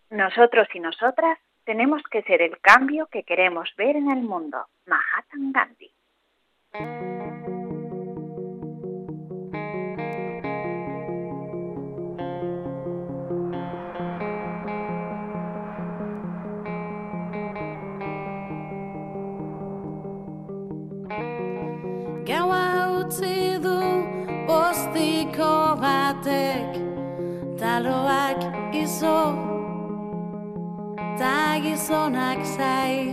Nosotros y nosotras tenemos que ser el cambio que queremos ver en el mundo. Mahatma Gandhi. Gaua utzi du bostiko batek, taloak izo, ta gizonak zai.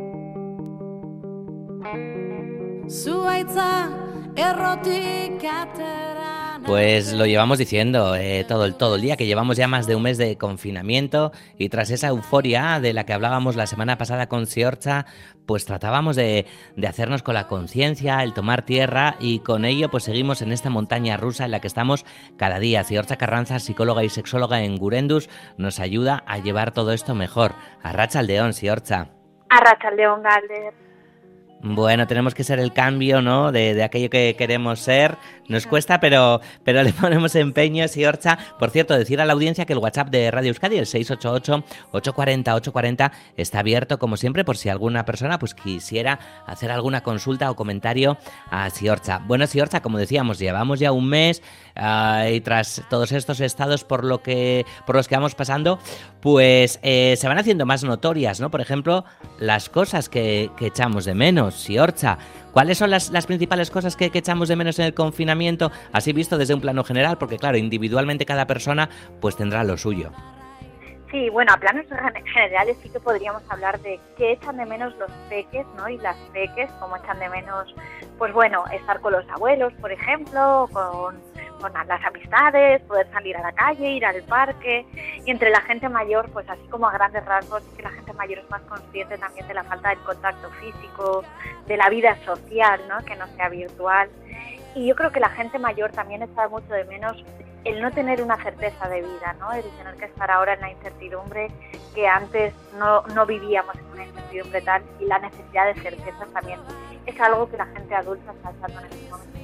Zuaitza errotik atera. Pues lo llevamos diciendo todo el día, que llevamos ya más de un mes de confinamiento y tras esa euforia de la que hablábamos la semana pasada con Ziortza, pues tratábamos de hacernos con la conciencia, el tomar tierra y con ello pues seguimos en esta montaña rusa en la que estamos cada día. Ziortza Carranza, psicóloga y sexóloga en Gurendus, nos ayuda a llevar todo esto mejor. Arratsaldeon, Ziortza. Arratsaldeon, Galder. Bueno, tenemos que ser el cambio, ¿no? De aquello que queremos ser. Nos cuesta, pero le ponemos empeño, Ziortza. Por cierto, decir a la audiencia que el WhatsApp de Radio Euskadi, el 688-840-840, está abierto, como siempre, por si alguna persona pues quisiera hacer alguna consulta o comentario a Ziortza. Bueno, Ziortza, como decíamos, llevamos ya un mes y tras todos estos estados por los que vamos pasando, pues se van haciendo más notorias, ¿no? Por ejemplo, las cosas que echamos de menos. Ziortza, ¿cuáles son las principales cosas que echamos de menos en el confinamiento? Así visto desde un plano general, porque claro, individualmente cada persona pues tendrá lo suyo. Sí, bueno, a planos generales sí que podríamos hablar de qué echan de menos los peques, ¿no? Y las peques, cómo echan de menos, pues bueno, estar con los abuelos, por ejemplo, con las amistades, poder salir a la calle, ir al parque. Y entre la gente mayor, pues así como a grandes rasgos, que la gente mayor es más consciente también de la falta del contacto físico, de la vida social, ¿no? Que no sea virtual. Y yo creo que la gente mayor también echa mucho de menos el no tener una certeza de vida, ¿no? El tener que estar ahora en la incertidumbre que antes no vivíamos en una incertidumbre tal, y la necesidad de certeza también es algo que la gente adulta está echando en estos momentos.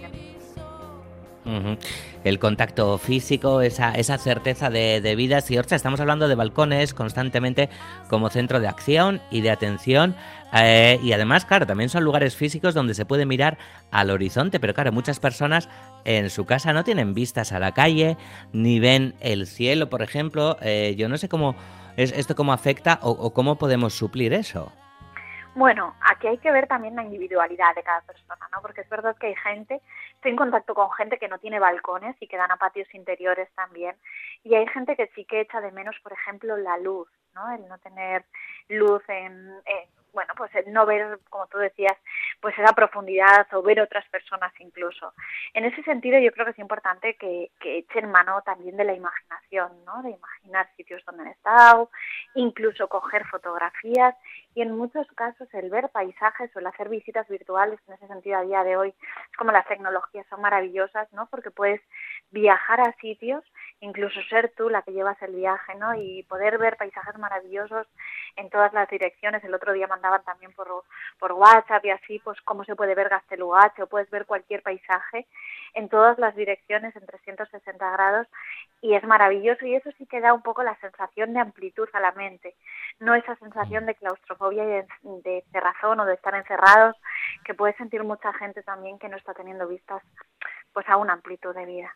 El contacto físico, esa certeza de vida. Ziortza, estamos hablando de balcones constantemente como centro de acción y de atención y además, claro, también son lugares físicos donde se puede mirar al horizonte, pero claro, muchas personas en su casa no tienen vistas a la calle, ni ven el cielo, por ejemplo. Yo no sé cómo esto cómo afecta o cómo podemos suplir eso. Bueno, aquí hay que ver también la individualidad de cada persona, ¿no? Porque es verdad que hay gente, estoy en contacto con gente que no tiene balcones y que dan a patios interiores también, y hay gente que sí que echa de menos, por ejemplo, la luz, ¿no? El no tener luz bueno, pues el no ver, como tú decías, pues esa profundidad o ver otras personas incluso. En ese sentido yo creo que es importante que echen mano también de la imaginación, ¿no? De imaginar sitios donde han estado, incluso coger fotografías, y en muchos casos el ver paisajes o el hacer visitas virtuales, en ese sentido a día de hoy es como las tecnologías son maravillosas, ¿no? Porque puedes viajar a sitios, incluso ser tú la que llevas el viaje, ¿no? Y poder ver paisajes maravillosos en todas las direcciones. El otro día mandaban también por WhatsApp y así, pues cómo se puede ver Gaztelugatxe, o puedes ver cualquier paisaje en todas las direcciones en 360 grados, y es maravilloso, y eso sí que da un poco la sensación de amplitud a la mente, no esa sensación de claustrofobia y de cerrazón o de estar encerrados, que puede sentir mucha gente también que no está teniendo vistas pues a una amplitud de vida.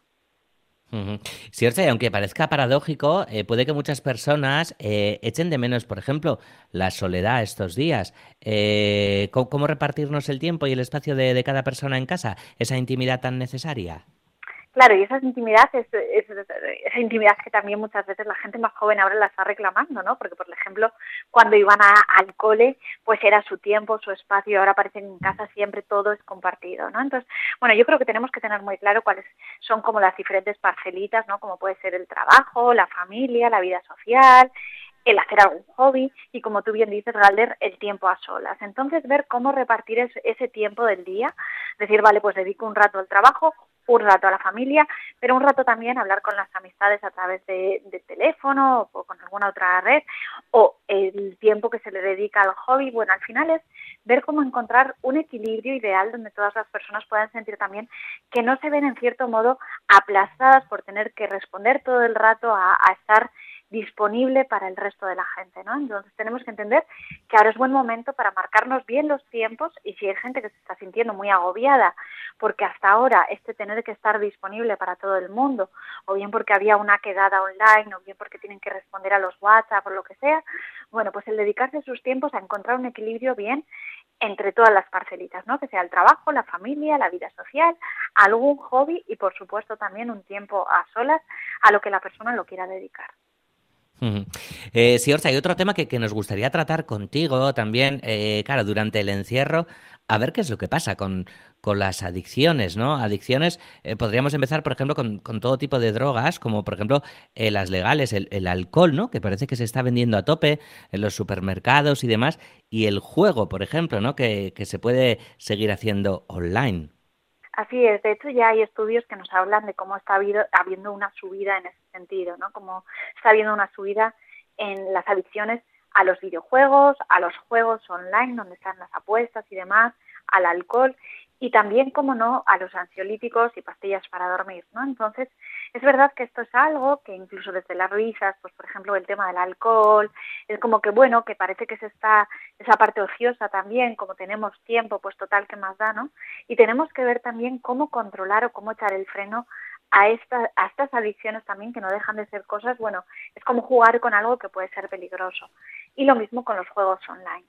Cierto, y aunque parezca paradójico, puede que muchas personas echen de menos, por ejemplo, la soledad estos días. ¿Cómo repartirnos el tiempo y el espacio de cada persona en casa? Esa intimidad tan necesaria. Claro, y esa intimidad es esa intimidad que también muchas veces la gente más joven ahora la está reclamando, ¿no? Porque, por ejemplo, cuando iban al cole, pues era su tiempo, su espacio, y ahora parece que en casa siempre todo es compartido, ¿no? Entonces, bueno, yo creo que tenemos que tener muy claro cuáles son como las diferentes parcelitas, ¿no? Como puede ser el trabajo, la familia, la vida social, el hacer algún hobby y, como tú bien dices, Galder, el tiempo a solas. Entonces, ver cómo repartir ese tiempo del día, decir, vale, pues dedico un rato al trabajo, un rato a la familia, pero un rato también a hablar con las amistades a través de teléfono o con alguna otra red, o el tiempo que se le dedica al hobby. Bueno, al final es ver cómo encontrar un equilibrio ideal donde todas las personas puedan sentir también que no se ven en cierto modo aplastadas por tener que responder todo el rato a estar disponible para el resto de la gente, ¿no? Entonces tenemos que entender que ahora es buen momento para marcarnos bien los tiempos, y si hay gente que se está sintiendo muy agobiada porque hasta ahora tener que estar disponible para todo el mundo, o bien porque había una quedada online, o bien porque tienen que responder a los WhatsApp o lo que sea, bueno, pues el dedicarse sus tiempos a encontrar un equilibrio bien entre todas las parcelitas, ¿no? Que sea el trabajo, la familia, la vida social, algún hobby y, por supuesto, también un tiempo a solas a lo que la persona lo quiera dedicar. Sí, Orcha, hay otro tema que nos gustaría tratar contigo también, claro, durante el encierro, a ver qué es lo que pasa con las adicciones, ¿no? Adicciones, podríamos empezar, por ejemplo, con todo tipo de drogas, como por ejemplo las legales, el alcohol, ¿no? Que parece que se está vendiendo a tope en los supermercados y demás, y el juego, por ejemplo, ¿no? Que se puede seguir haciendo online. Así es, de hecho ya hay estudios que nos hablan de cómo está habiendo una subida en ese sentido, ¿no? Cómo está habiendo una subida en las adicciones a los videojuegos, a los juegos online donde están las apuestas y demás, al alcohol y también, como no, a los ansiolíticos y pastillas para dormir, ¿no? Entonces, es verdad que esto es algo que incluso desde las risas, pues por ejemplo el tema del alcohol, es como que bueno, que parece que esa parte ociosa también, como tenemos tiempo, pues total, que más da, ¿no? Y tenemos que ver también cómo controlar o cómo echar el freno a estas adicciones también, que no dejan de ser cosas, bueno, es como jugar con algo que puede ser peligroso. Y lo mismo con los juegos online.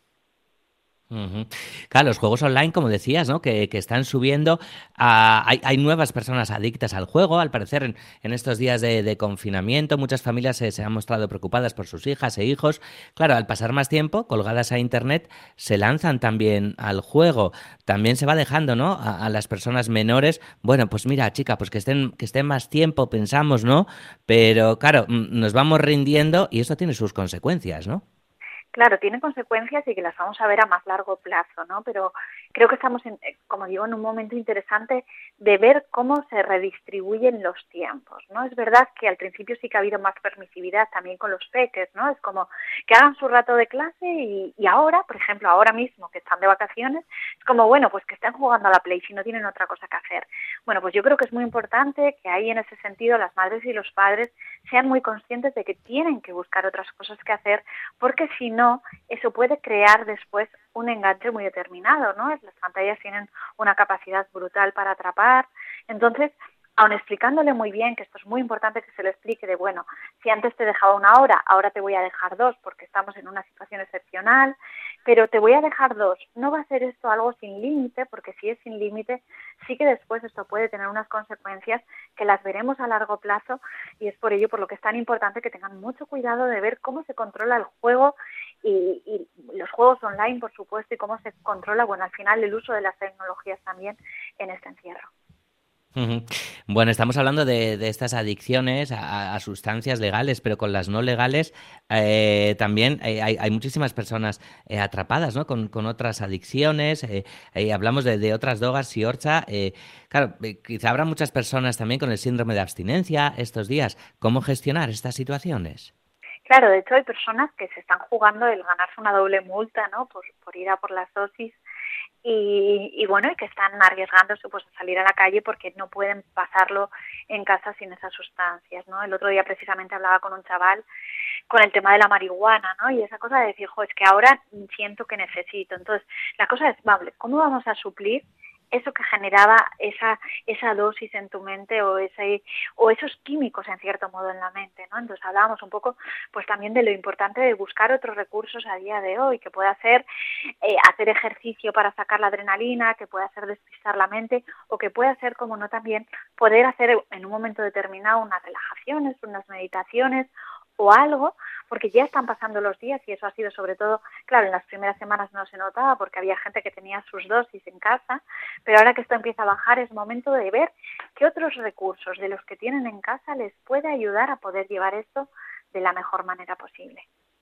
Ujú. Claro, los juegos online, como decías, ¿no? Que están subiendo. Hay nuevas personas adictas al juego, al parecer, en estos días de confinamiento. Muchas familias se han mostrado preocupadas por sus hijas e hijos. Claro, al pasar más tiempo colgadas a internet, se lanzan también al juego. También se va dejando, ¿no? A las personas menores. Bueno, pues mira, chica, pues que estén más tiempo, pensamos, ¿no? Pero claro, nos vamos rindiendo y esto tiene sus consecuencias, ¿no? Claro, tiene consecuencias y que las vamos a ver a más largo plazo, ¿no? Pero creo que estamos, como digo, en un momento interesante de ver cómo se redistribuyen los tiempos, ¿no? Es verdad que al principio sí que ha habido más permisividad también con los peques, ¿no? Es como que hagan su rato de clase y ahora, por ejemplo, ahora mismo que están de vacaciones, es como, bueno, pues que estén jugando a la Play si no tienen otra cosa que hacer. Bueno, pues yo creo que es muy importante que ahí en ese sentido las madres y los padres sean muy conscientes de que tienen que buscar otras cosas que hacer, porque si no, eso puede crear después un enganche muy determinado, ¿no? Las pantallas tienen una capacidad brutal para atrapar. Entonces, aun explicándole muy bien, que esto es muy importante que se lo explique, de bueno, si antes te dejaba 1 hora, ahora te voy a dejar 2 porque estamos en una situación excepcional, pero te voy a dejar 2. No va a ser esto algo sin límite, porque si es sin límite, sí que después esto puede tener unas consecuencias que las veremos a largo plazo, y es por ello por lo que es tan importante que tengan mucho cuidado de ver cómo se controla el juego y los juegos online, por supuesto, y cómo se controla, bueno, al final el uso de las tecnologías también en este encierro. Ujú. Bueno, estamos hablando de estas adicciones a sustancias legales, pero con las no legales también hay muchísimas personas atrapadas, ¿no? Con otras adicciones. Hablamos de otras drogas y Orcha. Claro, quizá habrá muchas personas también con el síndrome de abstinencia estos días. ¿Cómo gestionar estas situaciones? Claro, de hecho hay personas que se están jugando el ganarse una doble multa, ¿no? Por ir a por las dosis. Y bueno, y que están arriesgándose pues a salir a la calle porque no pueden pasarlo en casa sin esas sustancias, ¿no? El otro día precisamente hablaba con un chaval con el tema de la marihuana, ¿no? Y esa cosa de decir, es que ahora siento que necesito. Entonces, la cosa es, vale, ¿cómo vamos a suplir eso que generaba esa dosis en tu mente o esos químicos en cierto modo en la mente, ¿no? Entonces hablábamos un poco pues también de lo importante de buscar otros recursos a día de hoy, que pueda ser hacer ejercicio para sacar la adrenalina, que pueda ser despistar la mente, o que pueda ser, como no, también poder hacer en un momento determinado unas relajaciones, unas meditaciones o algo, porque ya están pasando los días y eso ha sido sobre todo, claro, en las primeras semanas no se notaba porque había gente que tenía sus dosis en casa, pero ahora que esto empieza a bajar es momento de ver qué otros recursos de los que tienen en casa les puede ayudar a poder llevar esto de la mejor manera posible.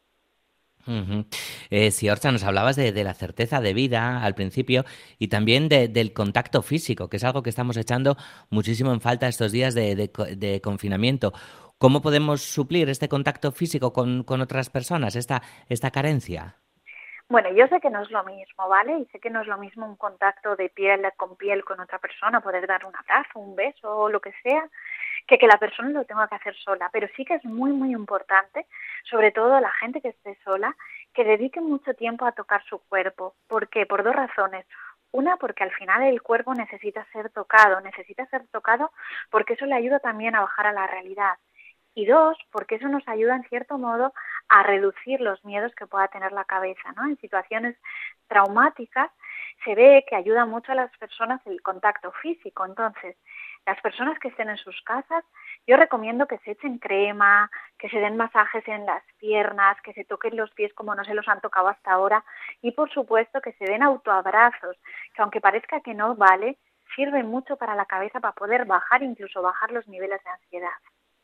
Ujú. Sí, Orcha, nos hablabas de la certeza de vida al principio y también del contacto físico, que es algo que estamos echando muchísimo en falta estos días de confinamiento. ¿Cómo podemos suplir este contacto físico con otras personas, esta carencia? Bueno, yo sé que no es lo mismo, ¿vale? Y sé que no es lo mismo un contacto de piel con piel con otra persona, poder dar un abrazo, un beso o lo que sea, que la persona lo tenga que hacer sola. Pero sí que es muy, muy importante, sobre todo la gente que esté sola, que dedique mucho tiempo a tocar su cuerpo. ¿Por qué? Por 2 razones. Una, porque al final el cuerpo necesita ser tocado porque eso le ayuda también a bajar a la realidad. Y 2, porque eso nos ayuda en cierto modo a reducir los miedos que pueda tener la cabeza, ¿no? En situaciones traumáticas se ve que ayuda mucho a las personas el contacto físico. Entonces, las personas que estén en sus casas, yo recomiendo que se echen crema, que se den masajes en las piernas, que se toquen los pies como no se los han tocado hasta ahora y, por supuesto, que se den autoabrazos, que aunque parezca que no vale, sirve mucho para la cabeza para poder incluso bajar los niveles de ansiedad.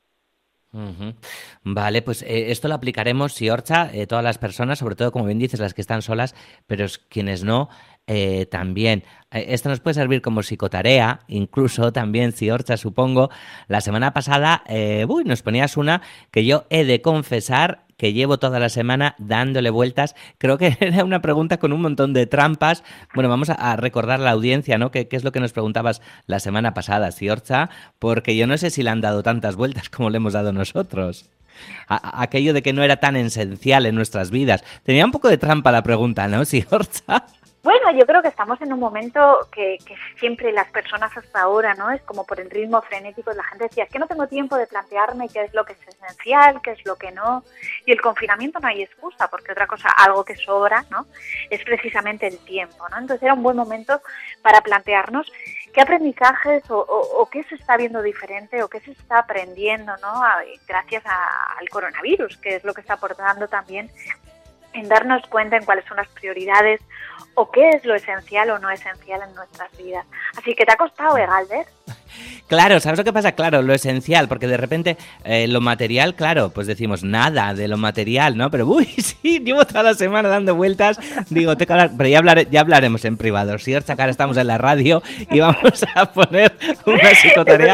Uh-huh. Vale, pues esto lo aplicaremos, Ziortza, todas las personas, sobre todo, como bien dices, las que están solas, pero quienes no, también. Esto nos puede servir como psicotarea, incluso también, Ziortza, supongo. La semana pasada, nos ponías una que yo he de confesar que llevo toda la semana dándole vueltas. Creo que era una pregunta con un montón de trampas. Bueno, vamos a recordar a la audiencia, ¿no? ¿Qué es lo que nos preguntabas la semana pasada, Ziortza? Porque yo no sé si le han dado tantas vueltas como le hemos dado nosotros. Aquello de que no era tan esencial en nuestras vidas. Tenía un poco de trampa la pregunta, ¿no, Ziortza? Bueno, yo creo que estamos en un momento que siempre las personas hasta ahora, ¿no? Es como por el ritmo frenético, la gente decía, es que no tengo tiempo de plantearme qué es lo que es esencial, qué es lo que no. Y el confinamiento no hay excusa, porque otra cosa, algo que sobra, ¿no? Es precisamente el tiempo, ¿no? Entonces era un buen momento para plantearnos qué aprendizajes o qué se está viendo diferente o qué se está aprendiendo, ¿no? Gracias al coronavirus, que es lo que está aportando también en darnos cuenta en cuáles son las prioridades o qué es lo esencial o no esencial en nuestras vidas. Así que te ha costado, Galder. Claro, ¿sabes lo que pasa? Claro, lo esencial, porque de repente lo material, claro, pues decimos nada de lo material, ¿no? Pero sí, llevo toda la semana dando vueltas, digo, pero ya hablaremos en privado. Si ahora estamos en la radio y vamos a poner una psicotarea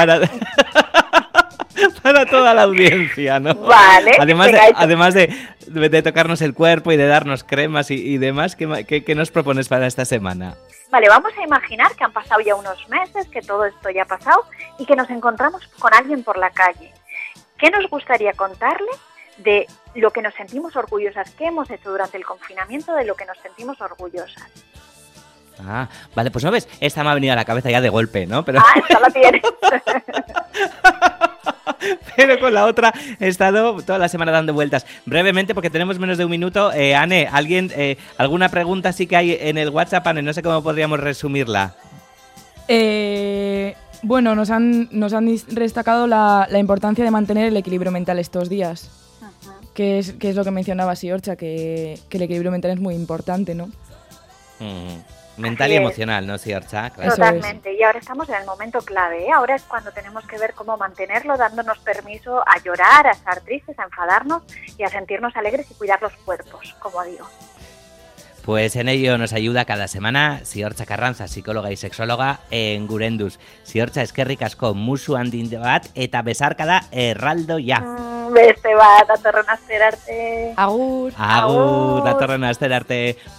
para toda la audiencia, ¿no? Vale. Además de tocarnos el cuerpo y de darnos cremas y demás, ¿qué nos propones para esta semana? Vale, vamos a imaginar que han pasado ya unos meses, que todo esto ya ha pasado y que nos encontramos con alguien por la calle. ¿Qué nos gustaría contarle de lo que nos sentimos orgullosas? ¿Qué hemos hecho durante el confinamiento de lo que nos sentimos orgullosas? Ah, vale, pues no ves, esta me ha venido a la cabeza ya de golpe, ¿no? Pero... esta la tienes. Pero con la otra he estado toda la semana dando vueltas. Brevemente, porque tenemos menos de un minuto, Anne, ¿alguna pregunta sí que hay en el WhatsApp, Anne? No sé cómo podríamos resumirla. Bueno, nos han destacado la importancia de mantener el equilibrio mental estos días. Uh-huh. Que es lo que mencionaba Ziortza, que el equilibrio mental es muy importante, ¿no? Mental y emocional, ¿no, Ziortza? Claro. Totalmente, y ahora estamos en el momento clave, ¿eh? Ahora es cuando tenemos que ver cómo mantenerlo, dándonos permiso a llorar, a estar tristes, a enfadarnos y a sentirnos alegres y cuidar los cuerpos, como digo. Pues en ello nos ayuda cada semana Ziortza Carranza, psicóloga y sexóloga en Gurenduz. Ziortza, eskerrik asko, musu handin bat eta besarkada erraldo ja. Beste bat, datorren astera arte. Agur. Agur, datorren astera arte.